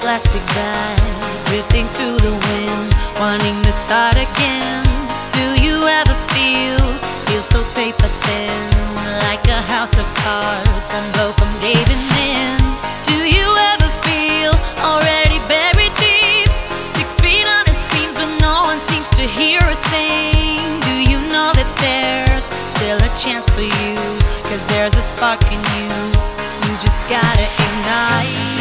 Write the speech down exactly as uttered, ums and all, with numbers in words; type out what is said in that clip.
plastic bag, drifting through the wind, wanting to start again. Do you ever feel, feel so paper thin, like a house of cards, one blow from caving in? Do you ever feel already buried deep, six feet under screams but no one seems to hear a thing? Do you know that there's still a chance for you, 'cause there's a spark in you, you just gotta ignite.